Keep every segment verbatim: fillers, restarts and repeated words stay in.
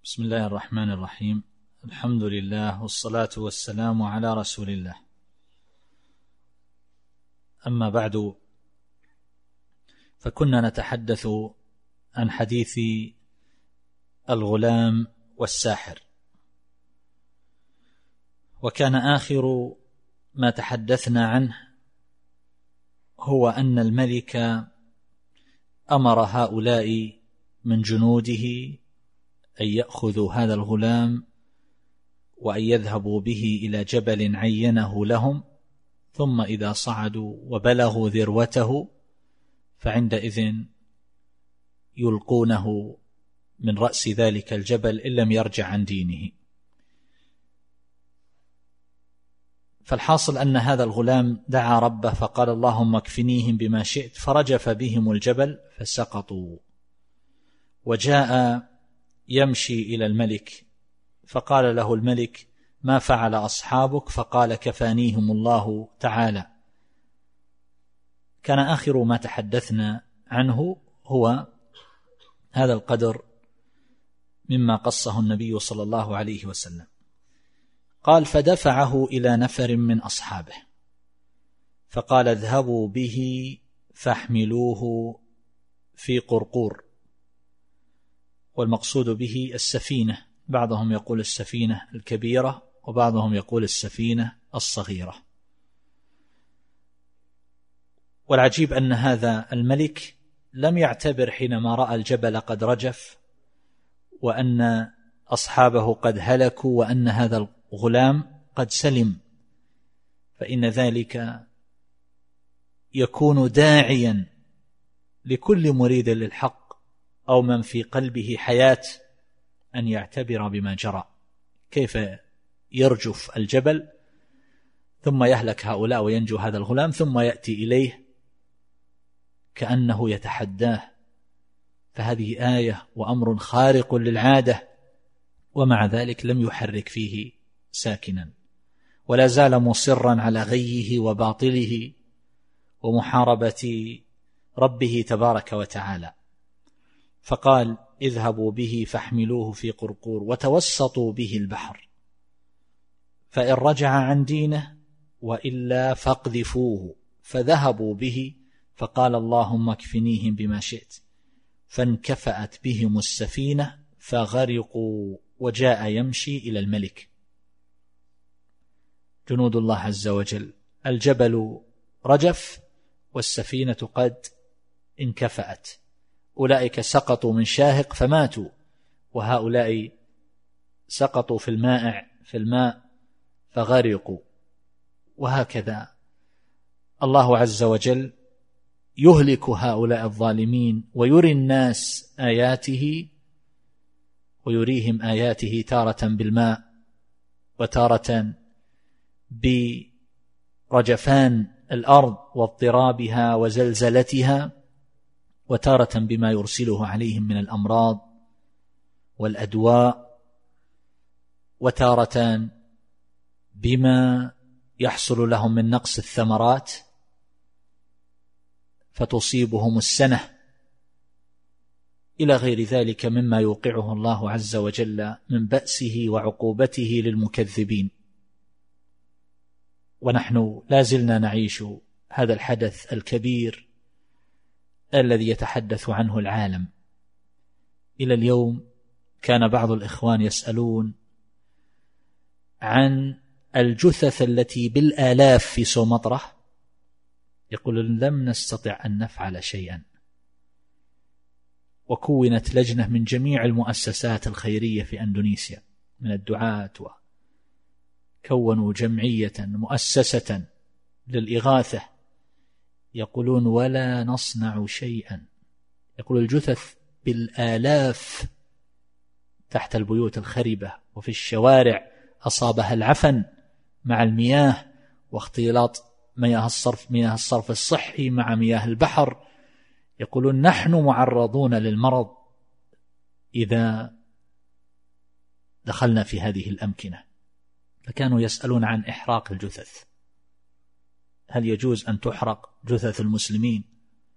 بسم الله الرحمن الرحيم. الحمد لله والصلاة والسلام على رسول الله. أما بعد، فكنا نتحدث عن حديث الغلام والساحر، وكان آخر ما تحدثنا عنه هو أن الملك أمر هؤلاء من جنوده أن يأخذوا هذا الغلام وأن يذهبوا به إلى جبل عينه لهم، ثم إذا صعدوا وبلغوا ذروته فعندئذ يلقونه من رأس ذلك الجبل إن لم يرجع عن دينه. فالحاصل أن هذا الغلام دعا ربه فقال: اللهم اكفنيهم بما شئت، فرجف بهم الجبل فسقطوا. وجاء يمشي إلى الملك فقال له الملك: ما فعل أصحابك؟ فقال: كفانيهم الله تعالى. كان آخر ما تحدثنا عنه هو هذا القدر مما قصه النبي صلى الله عليه وسلم. قال: فدفعه إلى نفر من أصحابه فقال: اذهبوا به فاحملوه في قرقور، والمقصود به السفينة، بعضهم يقول السفينة الكبيرة وبعضهم يقول السفينة الصغيرة. والعجيب أن هذا الملك لم يعتبر حينما رأى الجبل قد رجف وأن أصحابه قد هلكوا وأن هذا الغلام قد سلم، فإن ذلك يكون داعيا لكل مريد للحق أو من في قلبه حياة أن يعتبر بما جرى. كيف يرجف الجبل ثم يهلك هؤلاء وينجو هذا الغلام، ثم يأتي إليه كأنه يتحداه؟ فهذه آية وأمر خارق للعادة، ومع ذلك لم يحرك فيه ساكنا، ولا زال مصرا على غيه وباطله ومحاربة ربه تبارك وتعالى. فقال: اذهبوا به فاحملوه في قرقور وتوسطوا به البحر، فإن رجع عن دينه وإلا فاقذفوه. فذهبوا به فقال: اللهم اكفنيهم بما شئت، فانكفأت بهم السفينة فغرقوا. وجاء يمشي إلى الملك. جنود الله عز وجل، الجبل رجف والسفينة قد انكفأت، أولئك سقطوا من شاهق فماتوا، وهؤلاء سقطوا في الماء في الماء فغرقوا. وهكذا الله عز وجل يهلك هؤلاء الظالمين ويري الناس آياته، ويريهم آياته تارة بالماء وتارة برجفان الأرض واضطرابها وزلزلتها، وتارة بما يرسله عليهم من الأمراض والأدواء، وتارة بما يحصل لهم من نقص الثمرات فتصيبهم السنة، إلى غير ذلك مما يوقعه الله عز وجل من بأسه وعقوبته للمكذبين. ونحن لا زلنا نعيش هذا الحدث الكبير الذي يتحدث عنه العالم. إلى اليوم كان بعض الإخوان يسألون عن الجثث التي بالآلاف في سومطرة، يقولون لم نستطع أن نفعل شيئا، وكونت لجنة من جميع المؤسسات الخيرية في أندونيسيا من الدعاة، وكونوا جمعية مؤسسة للإغاثة، يقولون ولا نصنع شيئا. يقول الجثث بالآلاف تحت البيوت الخربة وفي الشوارع أصابها العفن مع المياه واختلاط مياه الصرف مياه الصرف الصحي مع مياه البحر. يقولون نحن معرضون للمرض إذا دخلنا في هذه الأمكنة. فكانوا يسألون عن إحراق الجثث، هل يجوز أن تحرق جثث المسلمين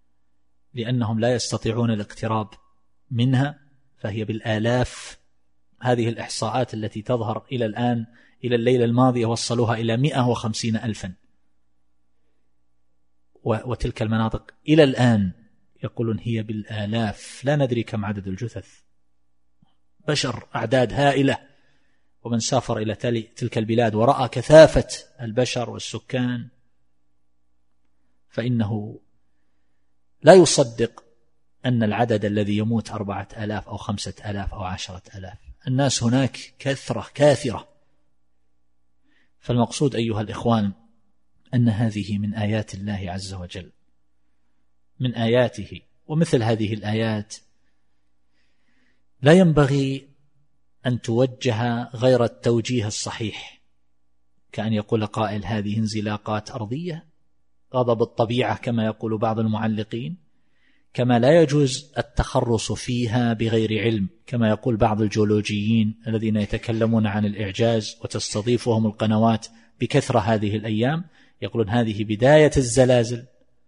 لأنهم لا يستطيعون الاقتراب منها، فهي بالآلاف هذه الإحصاءات التي تظهر إلى الآن إلى الليلة الماضية وصلوها إلى مئة وخمسين ألفا، وتلك المناطق إلى الآن يقولون هي بالآلاف، لا ندري كم عدد الجثث، بشر أعداد هائلة. ومن سافر إلى تلك البلاد ورأى كثافة البشر والسكان فإنه لا يصدق أن العدد الذي يموت أربعة آلاف أو خمسة آلاف أو عشرة آلاف. الناس هناك كثرة كاثرة. فالمقصود أيها الإخوان أن هذه من آيات الله عز وجل، من آياته. ومثل هذه الآيات لا ينبغي أن توجه غير التوجيه الصحيح، كأن يقول قائل هذه انزلاقات أرضية، غضب الطبيعة كما يقول بعض المعلقين، كما لا يجوز التخرص فيها بغير علم، كما يقول بعض الجيولوجيين الذين يتكلمون عن الإعجاز وتستضيفهم القنوات بكثرة هذه الأيام، يقولون هذه بداية الزلازل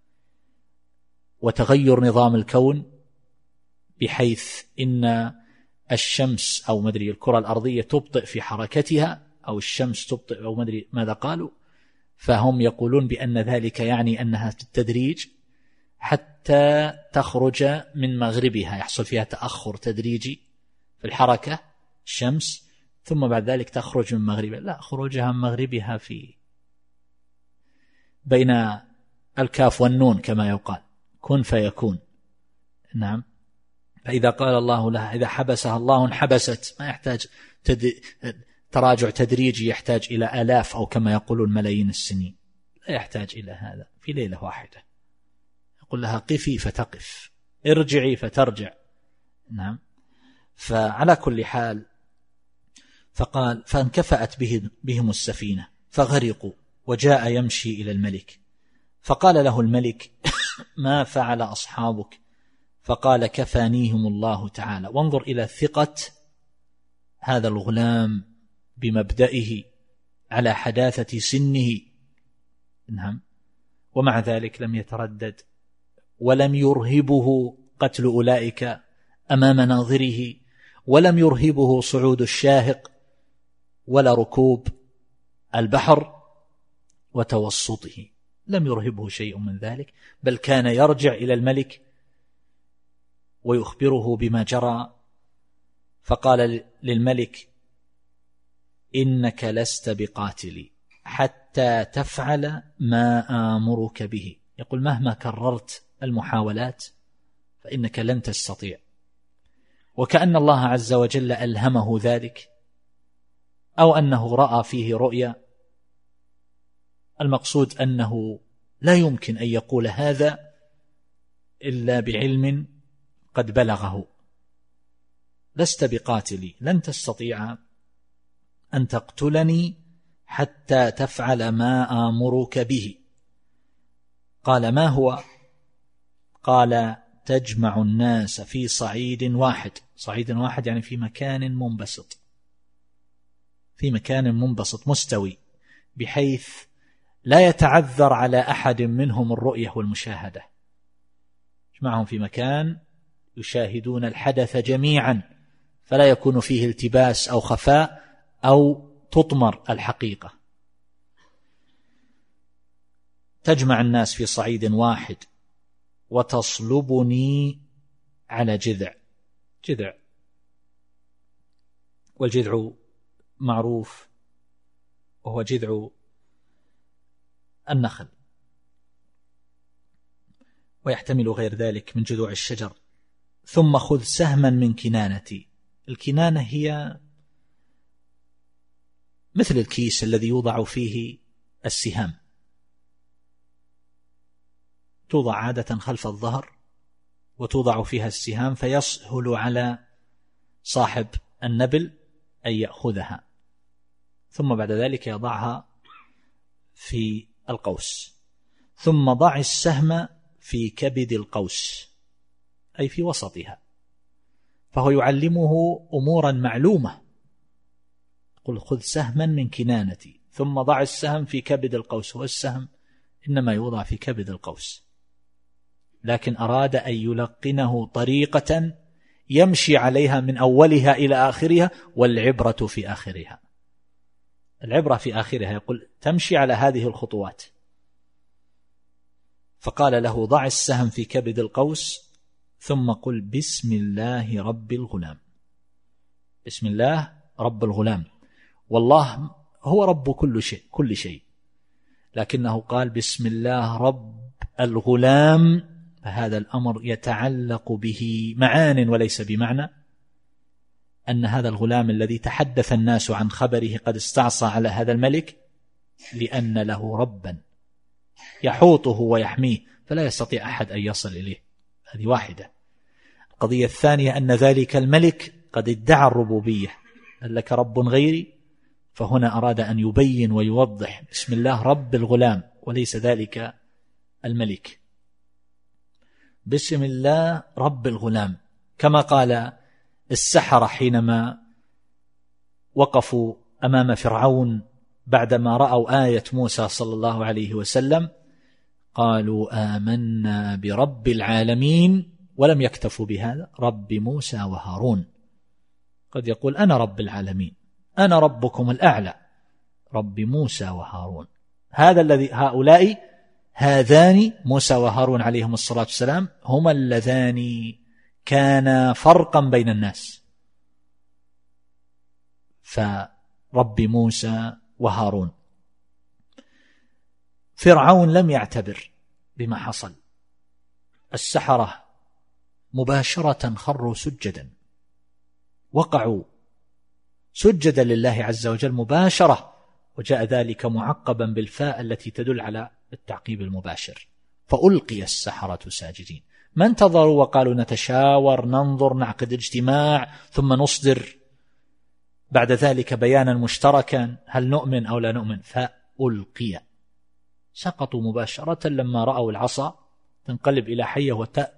وتغير نظام الكون، بحيث إن الشمس أو مدري الكرة الأرضية تبطئ في حركتها، أو الشمس تبطئ أو مدري ماذا قالوا. فهم يقولون بأن ذلك يعني أنها بالتدريج حتى تخرج من مغربها، يحصل فيها تأخر تدريجي في الحركة الشمس، ثم بعد ذلك تخرج من مغربها. لا، خروجها من مغربها في بين الكاف والنون كما يقال، كن فيكون. نعم. فإذا قال الله لها إذا حبسها الله انحبست، ما يحتاج تد... تراجع تدريجي يحتاج إلى آلاف أو كما يقولون ملايين السنين، لا يحتاج إلى هذا، في ليلة واحدة يقول لها قفي فتقف، ارجعي فترجع. نعم. فعلى كل حال فقال فانكفأت بهم السفينة فغرقوا، وجاء يمشي إلى الملك فقال له الملك ما فعل أصحابك؟ فقال كفانيهم الله تعالى. وانظر إلى ثقة هذا الغلام بمبدئه على حداثة سنه. نعم. ومع ذلك لم يتردد ولم يرهبه قتل أولئك أمام ناظره، ولم يرهبه صعود الشاهق ولا ركوب البحر وتوسطه، لم يرهبه شيء من ذلك، بل كان يرجع إلى الملك ويخبره بما جرى. فقال للملك إنك لست بقاتلي حتى تفعل ما آمرك به. يقول مهما كررت المحاولات فإنك لن تستطيع. وكأن الله عز وجل ألهمه ذلك، أو أنه رأى فيه رؤيا. المقصود أنه لا يمكن أن يقول هذا إلا بعلم قد بلغه. لست بقاتلي، لن تستطيع أن تقتلني حتى تفعل ما آمرك به. قال ما هو؟ قال تجمع الناس في صعيد واحد. صعيد واحد يعني في مكان منبسط، في مكان منبسط مستوي، بحيث لا يتعذر على أحد منهم الرؤية والمشاهدة. اجمعهم في مكان يشاهدون الحدث جميعا، فلا يكون فيه التباس أو خفاء أو تطمر الحقيقة. تجمع الناس في صعيد واحد وتصلبني على جذع. جذع، والجذع معروف وهو جذع النخل، ويحتمل غير ذلك من جذوع الشجر. ثم خذ سهما من كنانتي. الكنانة هي مثل الكيس الذي يوضع فيه السهام، توضع عادة خلف الظهر وتوضع فيها السهام، فيسهل على صاحب النبل أن يأخذها، ثم بعد ذلك يضعها في القوس. ثم ضع السهم في كبد القوس، أي في وسطها. فهو يعلمه أمورا معلومة. قل خذ سهما من كنانتي ثم ضع السهم في كبد القوس. والسهم إنما يوضع في كبد القوس، لكن أراد أن يلقنه طريقة يمشي عليها من أولها إلى آخرها، والعبرة في آخرها. العبرة في آخرها، يقول تمشي على هذه الخطوات. فقال له ضع السهم في كبد القوس ثم قل بسم الله رب الغلام. بسم الله رب الغلام، والله هو رب كل شيء كل شيء، لكنه قال بسم الله رب الغلام، فهذا الأمر يتعلق به معان وليس بمعنى أن هذا الغلام الذي تحدث الناس عن خبره قد استعصى على هذا الملك لأن له ربا يحوطه ويحميه فلا يستطيع أحد أن يصل إليه. هذه واحدة. القضية الثانية أن ذلك الملك قد ادعى الربوبية، هل لك رب غيري؟ فهنا أراد أن يبين ويوضح بسم الله رب الغلام وليس ذلك الملك. بسم الله رب الغلام، كما قال السحرة حينما وقفوا أمام فرعون بعدما رأوا آية موسى صلى الله عليه وسلم، قالوا آمنا برب العالمين، ولم يكتفوا بهذا، رب موسى وهارون. قد يقول أنا رب العالمين، أنا ربكم الأعلى، رب موسى وهارون. هذا الذي هؤلاء هذان موسى وهارون عليهم الصلاة والسلام هما اللذان كان فرقا بين الناس، فرب موسى وهارون. فرعون لم يعتبر بما حصل، السحرة مباشرة خروا سجدا، وقعوا سجدا لله عز وجل مباشرة، وجاء ذلك معقبا بالفاء التي تدل على التعقيب المباشر، فألقي السحرة ساجدين. ما انتظروا وقالوا نتشاور ننظر نعقد اجتماع ثم نصدر بعد ذلك بيانا مشتركا هل نؤمن أو لا نؤمن، فألقي، سقطوا مباشرة لما رأوا العصا تنقلب إلى حية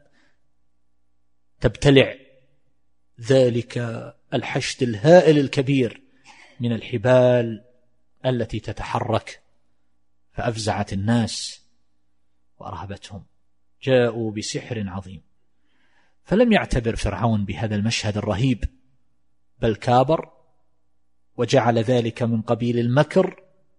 وتبتلع ذلك الحشد الهائل الكبير من الحبال التي تتحرك، فأفزعت الناس وأرهبتهم، جاءوا بسحر عظيم. فلم يعتبر فرعون بهذا المشهد الرهيب، بل كابر وجعل ذلك من قبيل المكر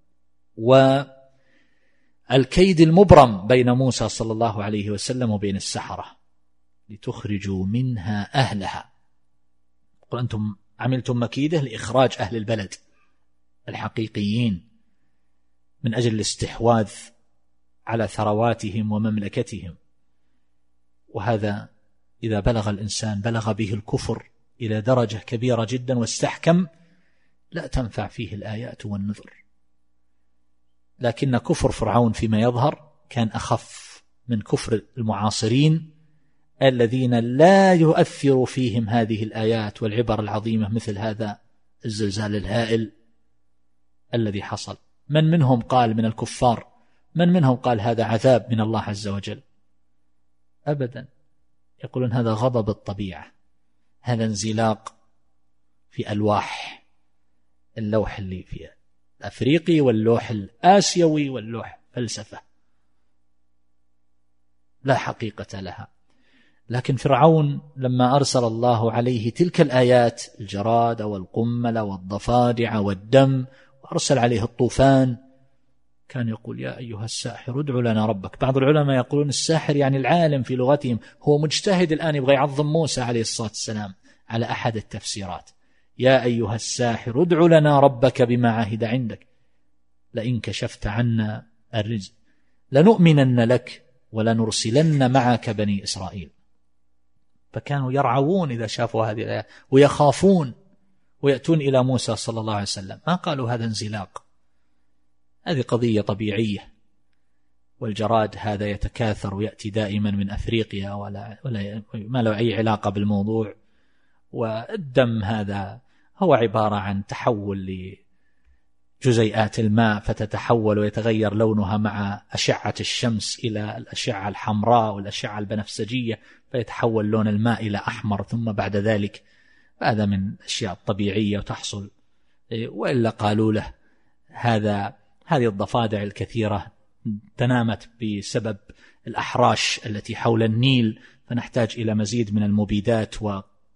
والكيد المبرم بين موسى صلى الله عليه وسلم وبين السحرة لتخرجوا منها أهلها. قل أنتم عملتم مكيدة لإخراج أهل البلد الحقيقيين من أجل الاستحواذ على ثرواتهم ومملكتهم، وهذا إذا بلغ الإنسان بلغ به الكفر إلى درجة كبيرة جدا واستحكم لا تنفع فيه الآيات والنذر. لكن كفر فرعون فيما يظهر كان أخف من كفر المعاصرين الذين لا يؤثر فيهم هذه الآيات والعبر العظيمة مثل هذا الزلزال الهائل الذي حصل. من منهم قال من الكفار، من منهم قال هذا عذاب من الله عز وجل؟ أبدا، يقولون هذا غضب الطبيعة، هذا انزلاق في ألواح، اللوح اللي فيه الأفريقي واللوح الآسيوي واللوح فلسفة لا حقيقة لها. لكن فرعون لما أرسل الله عليه تلك الآيات، الجراد والقمل والضفادع والدم، وأرسل عليه الطوفان، كان يقول يا أيها الساحر ادع لنا ربك. بعض العلماء يقولون الساحر يعني العالم في لغتهم، هو مجتهد الآن يبغى يعظم موسى عليه الصلاة والسلام على أحد التفسيرات. يا أيها الساحر ادع لنا ربك بما عهد عندك لئن كشفت عنا الرجز لنؤمنن لك ولنرسلن معك بني إسرائيل. فكانوا يرعون إذا شافوا هذه الآيات ويخافون ويأتون إلى موسى صلى الله عليه وسلم، ما قالوا هذا انزلاق، هذه قضية طبيعية، والجراد هذا يتكاثر ويأتي دائما من أفريقيا ولا, ولا ما له أي علاقة بالموضوع. والدم هذا هو عبارة عن تحول لجزيئات الماء فتتحول ويتغير لونها مع أشعة الشمس إلى الأشعة الحمراء والأشعة البنفسجية، فيتحول لون الماء إلى أحمر، ثم بعد ذلك هذا من الأشياء الطبيعية وتحصل. وإلا قالوا له هذا هذه الضفادع الكثيرة تنامت بسبب الأحراش التي حول النيل، فنحتاج إلى مزيد من المبيدات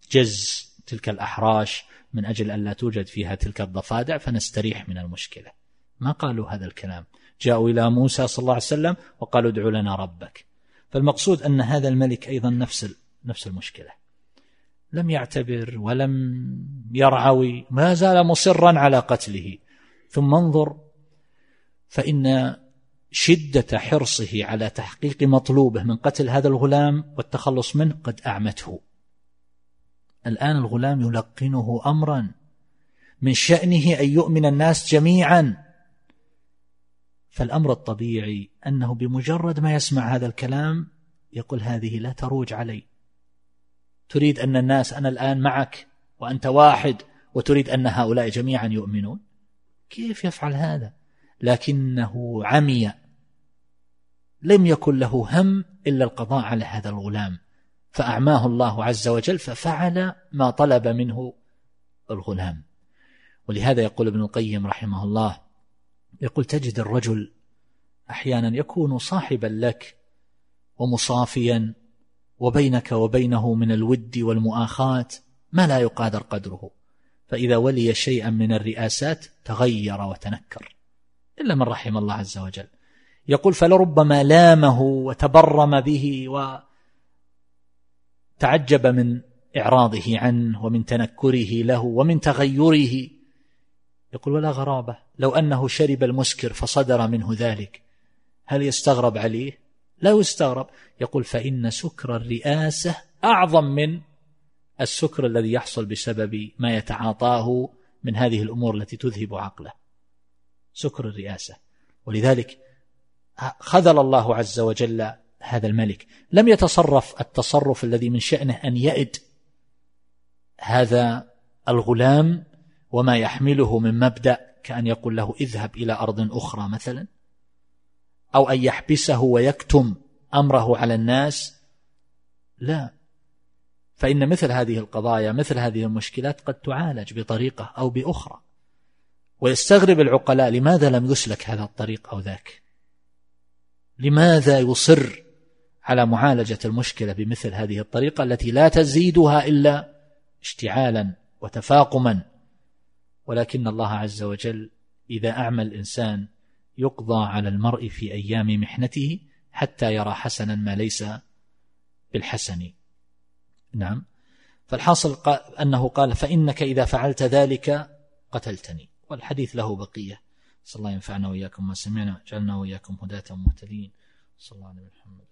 نجز تلك الأحراش من أجل أن لا توجد فيها تلك الضفادع فنستريح من المشكلة. ما قالوا هذا الكلام، جاءوا إلى موسى صلى الله عليه وسلم وقالوا ادعوا لنا ربك. فالمقصود أن هذا الملك أيضا نفس نفس المشكلة، لم يعتبر ولم يرعوي، ما زال مصرا على قتله. ثم انظر، فإن شدة حرصه على تحقيق مطلوبه من قتل هذا الغلام والتخلص منه قد أعمته. الآن الغلام يلقنه أمرا من شأنه أن يؤمن الناس جميعا، فالأمر الطبيعي أنه بمجرد ما يسمع هذا الكلام يقول هذه لا تروج علي، تريد أن الناس أنا الآن معك وأنت واحد وتريد أن هؤلاء جميعا يؤمنون، كيف يفعل هذا؟ لكنه عمي، لم يكن له هم إلا القضاء على هذا الغلام، فأعماه الله عز وجل ففعل ما طلب منه الغلام. ولهذا يقول ابن القيم رحمه الله، يقول تجد الرجل أحيانا يكون صاحبا لك ومصافيا وبينك وبينه من الود والمؤاخاة ما لا يقادر قدره، فإذا ولي شيئا من الرئاسات تغير وتنكر إلا من رحم الله عز وجل. يقول فلربما لامه وتبرم به وتعجب من إعراضه عنه ومن تنكره له ومن تغيره. يقول ولا غرابة لو أنه شرب المسكر فصدر منه ذلك، هل يستغرب عليه؟ لا يستغرب. يقول فإن سكر الرئاسة أعظم من السكر الذي يحصل بسبب ما يتعاطاه من هذه الأمور التي تذهب عقله، سكر الرئاسة. ولذلك خذل الله عز وجل هذا الملك، لم يتصرف التصرف الذي من شأنه أن يئد هذا الغلام وما يحمله من مبدأ كأن يقول له اذهب إلى أرض أخرى مثلا، أو أن يحبسه ويكتم أمره على الناس، لا. فإن مثل هذه القضايا مثل هذه المشكلات قد تعالج بطريقة أو بأخرى. ويستغرب العقلاء لماذا لم يسلك هذا الطريق أو ذاك، لماذا يصر على معالجة المشكلة بمثل هذه الطريقة التي لا تزيدها إلا اشتعالا وتفاقما. ولكن الله عز وجل إذا أعمى الإنسان يقضى على المرء في أيام محنته حتى يرى حسنا ما ليس بالحسن. نعم. فالحاصل أنه قال فإنك إذا فعلت ذلك قتلتني. والحديث له بقية. صلى الله ينفعنا وإياكم ما سمعنا، جعلنا وإياكم هداة مهتدين. صلى الله عليه وسلم.